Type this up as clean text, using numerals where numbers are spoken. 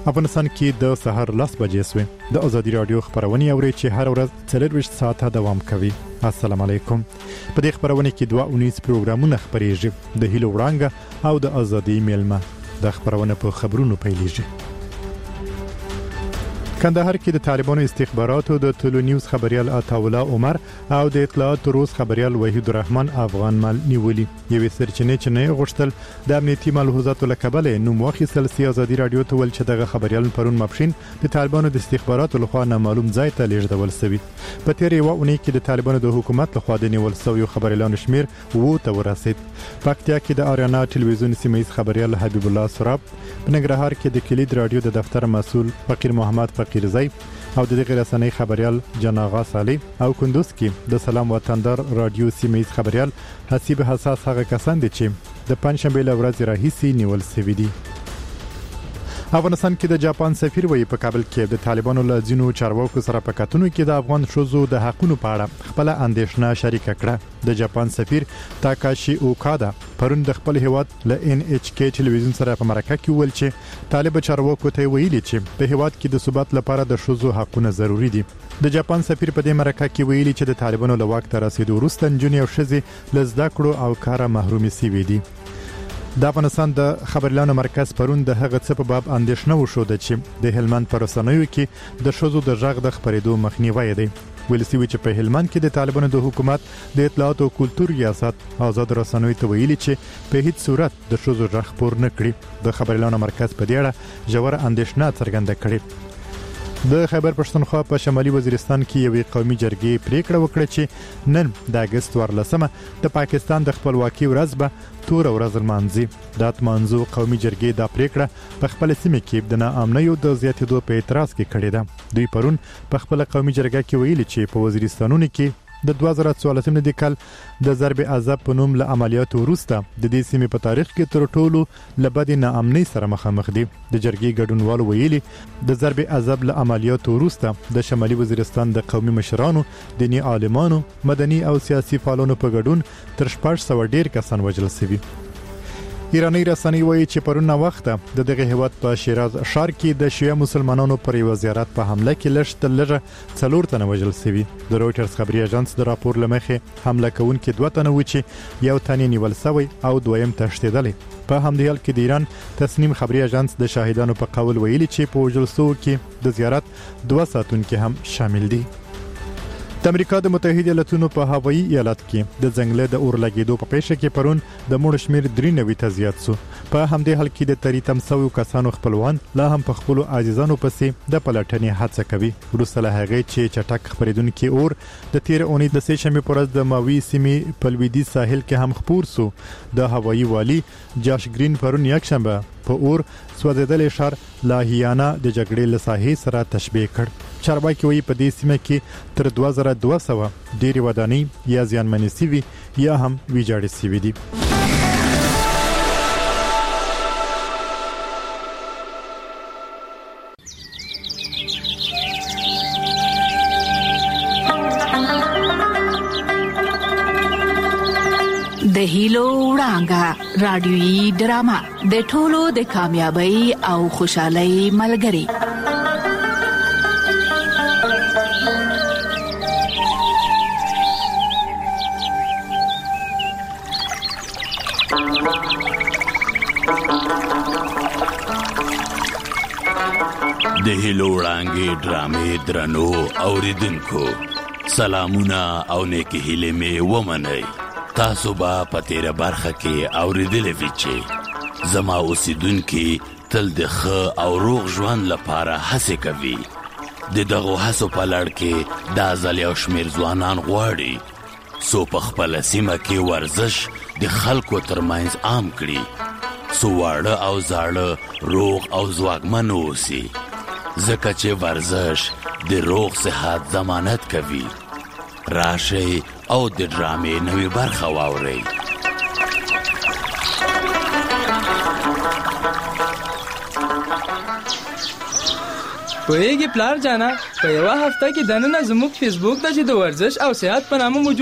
افغانستان کې د سحر 10 بجې سوې د ازادي رادیو خبرونه اوري چې هر ورځ 24 ساعته دوام کوي. السلام علیکم. په دې خبرونه کې 2 پروګرامونه خبريږي، د هیلو وړانګه او د ازادي میلمه. د خبرونه په خبرونو پیلېږي. کندهار کې د طالبانو استخباراتو د ټولو نیوز خبريال عطاءالله عمر او د اطلاعات روز خبريال وحید الرحمن افغان مال نیولي. یوې سرچینې چې نه غوښتل د امنیتي ملحوظاتو لکبل نوم واخیستل. ازادي رادیو ته ول چې دغه خبريال پرون مبشین د طالبانو د استخباراتو لخوا نامعلوم ځای ته لیږدول شوی. په تیر یو اونۍ کې د طالبانو د حکومت لخوا د نیول شوی خبريالانو شمیر وو ته ورسید. پکتیا کې د آریانا ټلویزیون سیمایي خبريال حبیب الله سراب، په ننګرهار کې د کلید رادیو د دفتر مسؤل فقیر محمد فقیرزی او د دغه رسنۍ خبريال جناغا صالح او کندوز کې د سلام وطندار رادیو سیمایي خبريال حسیب حساس هغه کسان دي چې د پنځشنبه لورځ راهیسي نیول شوی دي. افغانستان کې د جاپان سفیر وی په کابل کې د طالبانو له ځینو چارواکو سره په کتنو کې د افغان شوزو د حقونو په اړه خپل اندېښنه شریک کړه. د جاپان سفیر تاکاشي اوکادا پرون د خپل هیواد له NHK ټلویزیون سره په مرکه کې ویل چې طالب چارواکو ته ویلي چې په هیواد کې د ثبات لپاره د شوزو حقونه ضروری دي. د جاپان سفیر په دې مرکه کې ویلي چې د طالبانو له واک ته رسیدو وروسته نجونې او ښځې له زده کړو او کار محرومي شوي دي. د افغانستان د خبريالانو مرکز پرون د هغه څه په باب اندېښنه وشوده چې د هلمند پر رسنیو کې د شوزو د ژغ د خبرېدو مخنیوي دی. ویل شوی چې په هلمند کې د طالبانو د حکومت د اطلاعات او کلتور ریاست آزاد رسنیو ته ویلي چې په هیڅ صورت د شوزو ژغ خبر نه کړي. د خبريالانو مرکز په دې اړه ژور اندېښنه څرګنده کړې. د خیبر پښتونخوا په شمالي وزیرستان کې یوې قومي جرګې پریکړه وکړه چې نن د اگست 14 د پاکستان د خپلواکۍ ورځ به تور ورځ لمانځي. د منځو قومي جرګې د پریکړه په خپل سیمه کې د ناامنیو د زیاتېدو په اعتراض کې کړې ده. دوی پرون په خپل قومي جرګه کې ویلي چې په وزیرستانونو کې د 2014 د کال د ضرب عذاب په نوم له عملیاتو وروسته د دې سیمې په تاریخ کې تر ټولو لبد ناامنۍ سره مخامخ دي. د جرګې ګډونوالو ویلي د ضرب عذاب له عملیاتو وروسته د شمالي وزیرستان د قومي مشرانو، دیني عالمانو، مدني او سیاسي فعالانو په ګډون تر 600 ډیر کسان وژل شوي. ایرانی رسنۍ وایي چې پرون وخته د دغه هیواد په شیراز ښار کې د شیعه مسلمانانو پر یو زیارت په حمله کې لږ 4 تنه وژل شوي. د رويټرز خبري اژانس د راپور لمخې حمله کوونکي 2 تنه و چې یو تن نیول شوی او دویم تښتیدلی. په همدې حال کې د ایران تصنیم خبري اژانس د شاهدانو په قول ویلي چې په وژل شوو کې د زیارت 2 ساتونکي هم شامل دي. د امریکا د متحده ایالاتونو په هوایي ایالت کې د ځنګل د اور لګیدو په پیښه کې پرون د مړو شمیر 93 ته زیات شو. په همدې حال کې د تریتم سوي کسانو خپلوان لا هم په خپل عزیزانو پسې د پلټنې هڅه کوي. وروسته له هغه چې چټک خبرېدونکو اور د تیر اونۍ د سه شنبه پر ورځ د ماوي سیمې په لویدي ساحل کې هم خپور شو. د هوایي والی جاش گرین پرون یک شنبه په اور سوځیدل ښار لاهیانا د جګړې له ساحې سره تشبیه کړ. چارواکي وایي په دې سیمه کې تر 2200 ډېری ودانۍ یا زیانمنې شوي یا هم ویجاړې شوي دي. د هیلو وړانګه رادیويي ډرامه د ټولو د کامیابی او خوشحالۍ ملګری. د هیلو وړانګې ډرامې درنو اوریدونکو سلامونه او نیکی هیلې مې ومنئ. تاسو به په تیره برخه کې اوریدلې وي چې زما اوسیدونکي تل د ښه او روغ ژوند لپاره هڅې کوي. د دغو هڅو په لړ کې دا ځل یو شمېر ځوانان غواړي څو په خپله سیمه کې ورزش د خلکو ترمنځ عام کړي، څو واړه او زاړه روغ او ځواکمن اوسي، ځکه چې ورزش د روغ صحت ضمانت کوي. راشئ او د ډرامې نوې برخه واورئ. پوهیږي پلار جانا په یوه هفته کې دننه زموږ فیسبوک ته چې د ورزش او صحت په نامه موجود